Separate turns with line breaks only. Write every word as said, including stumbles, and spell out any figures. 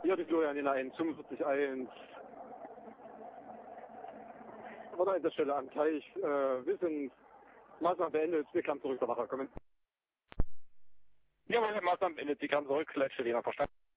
Hier die Florian in eins fünfundvierzig eins. Oder an der Stelle am Teich. Äh, wir sind Maßnahmen beendet, wir kamen zurück, der Wache kommen.
Ja, Maßnahmen beendet, Sie kamen zurück, letzte Lehrer verstanden.